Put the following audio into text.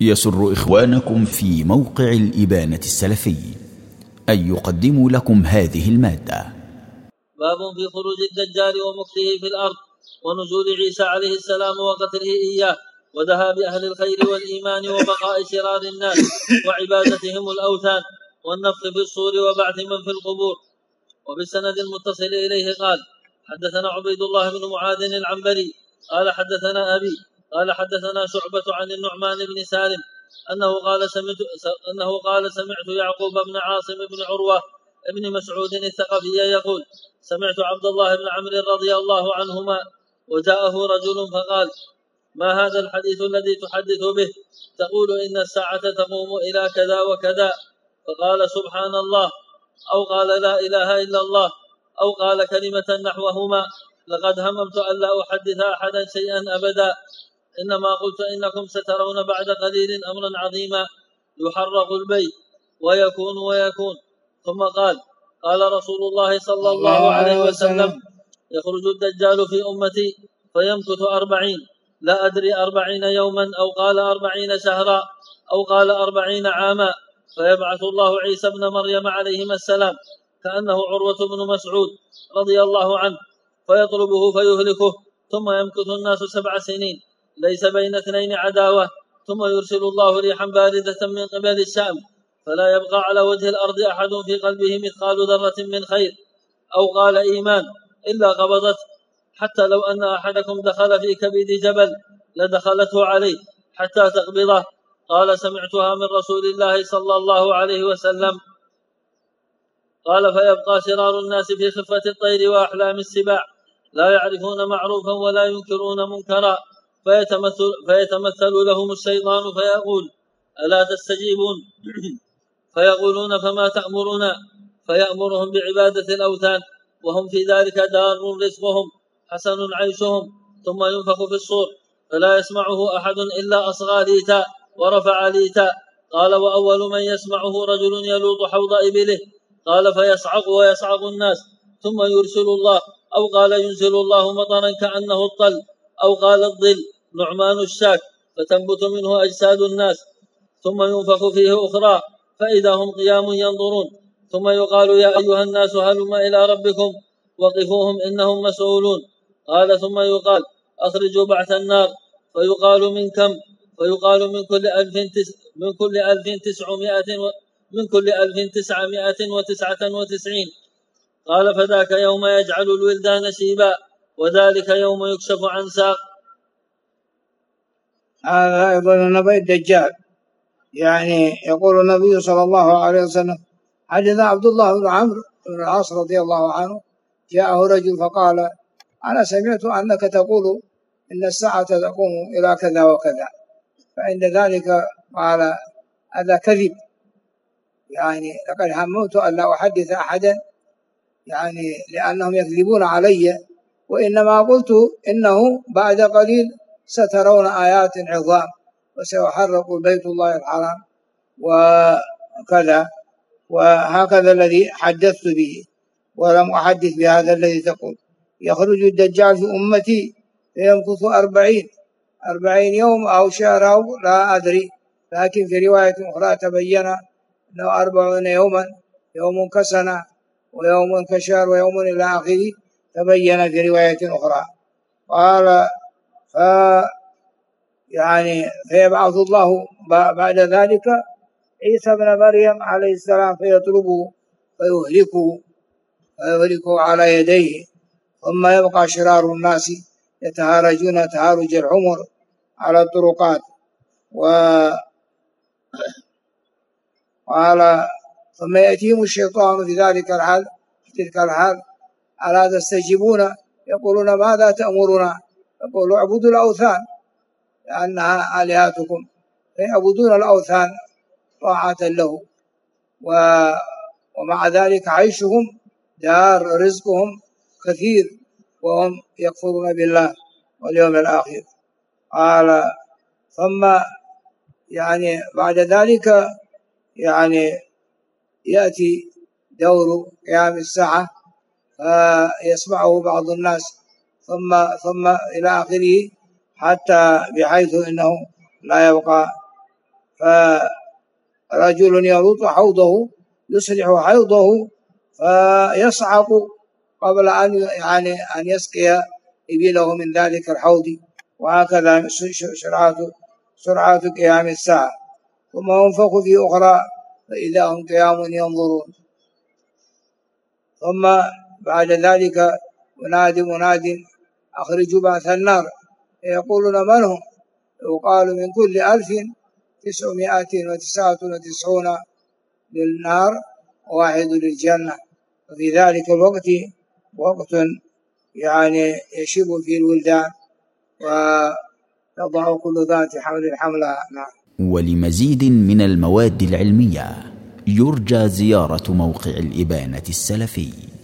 يسر إخوانكم في موقع الإبانة السلفي أن يقدموا لكم هذه المادة. باب في خروج الدجال ومكثه في الأرض ونزول عيسى عليه السلام وقتله إياه وذهاب أهل الخير والإيمان وبقاء شرار الناس وعبادتهم الأوثان والنفخ في الصور وبعث من في القبور. وبالسند المتصل إليه قال حدثنا عبيد الله بن معاذ العنبري قال حدثنا أبي قال حدثنا شعبة عن النعمان بن سالم أنه قال سمعت يعقوب بن عاصم بن عروة ابن مسعود الثقفي يقول سمعت عبد الله بن عمرو رضي الله عنهما وجاءه رجل فقال ما هذا الحديث الذي تحدث به تقول إن الساعة تقوم إلى كذا وكذا؟ فقال سبحان الله أو قال لا إله إلا الله أو قال كلمة نحوهما لقد هممت أن لا أحدث أحدا شيئا أبدا إنما قلت إنكم سترون بعد قليل أمرا عظيما يحرق البيت ويكون ثم قال رسول الله صلى الله عليه وسلم يخرج الدجال في أمتي فيمكث 40 لا أدري 40 يوما أو قال 40 شهرا أو قال 40 عاما فيبعث الله عيسى ابن مريم عليهما السلام كأنه عروة بن مسعود رضي الله عنه فيطلبه فيهلكه ثم يمكث الناس 7 سنين ليس بين اثنين عداوة ثم يرسل الله ريحا باردة من قبل الشام فلا يبقى على وجه الأرض أحد في قلبه مثقال ذرة من خير أو قال إيمان إلا قبضته حتى لو أن أحدكم دخل في كبد جبل لدخلته عليه حتى تقبضه. قال سمعتها من رسول الله صلى الله عليه وسلم. قال فيبقى شرار الناس في خفة الطير وأحلام السباع لا يعرفون معروفا ولا ينكرون منكرا فيتمثل لهم الشيطان فيقول ألا تستجيبون فيقولون فما تأمرنا فيأمرهم بعبادة الأوثان وهم في ذلك دار رزقهم حسن عيشهم ثم ينفخ في الصور فلا يسمعه أحد إلا أصغى ليتا ورفع ليتا. قال وأول من يسمعه رجل يلوط حوض إبله قال فيصعق ويصعق الناس ثم يرسل الله أو قال ينزل الله مطرا كأنه الطل أو قال الظل نعمان الشاك فتنبت منه أجساد الناس ثم ينفخ فيه أخرى فإذا هم قيام ينظرون ثم يقال يا أيها الناس هلم إلى ربكم وقفوهم إنهم مسؤولون. قال ثم يقال أخرجوا بعث النار فيقال من كم فيقال من كل 1999. قال فذاك يوم يجعل الولدان شيبا وذلك يوم يكشف عن ساق. هذا أيضا نبي الدجال يعني يقول النبي صلى الله عليه وسلم حدث عبد الله بن عمرو بن العاص رضي الله عنه جاءه رجل فقال أنا سمعت أنك تقول إن الساعة تقوم إلى كذا وكذا فعند ذلك قال هذا كذب يعني لقد هممت أن لا أحدث أحدا يعني لأنهم يكذبون علي وإنما قلت إنه بعد قليل سترون آيات عظام وسيحرق بيت الله الحرام وكذا وهكذا الذي حدثت به ولم أحدث بهذا الذي تقول. يخرج الدجال في أمتي فيمكث 40 يوم أو شهر أو لا أدري لكن في رواية أخرى تبين أنه 40 يوما يوم كسنة ويوم كشهر ويوم إلى آخره تبين في رواية أخرى. قال فيبعث الله بعد ذلك عيسى بن مريم عليه السلام فيطلبه فيهلكه على يديه ثم يبقى شرار الناس يتهارجون تهارج الحمر على الطرقات. وقال ثم يأتيهم الشيطان في تلك الحال ألا تستجيبون يقولون ماذا تأمرنا يقولوا اعبدوا الأوثان لأنها آلهتكم فيعبدون الأوثان طاعة له ومع ذلك عيشهم دار رزقهم كثير وهم يكفرون بالله واليوم الآخر. قال ثم بعد ذلك يأتي دور قيام الساعة فيسمعه بعض الناس ثم إلى آخره حتى بحيث إنه لا يبقى فرجل يلوط حوضه يصلح حوضه فيصعق قبل أن يسقي إبله من ذلك الحوض، وهكذا سرعة قيام الساعة. ثم ينفخ في أخرى فإذا هم قيام ينظرون. ثم بعد ذلك ينادي مناد أخرجوا بعث النار، يقولون من هم؟ يقال من كل 1999 للنار واحد للجنة. وفي ذلك الوقت وقت يشب فيه الولدان وتضع كل ذات حمل حملها. ولمزيد من المواد العلمية يرجى زيارة موقع الإبانة السلفي.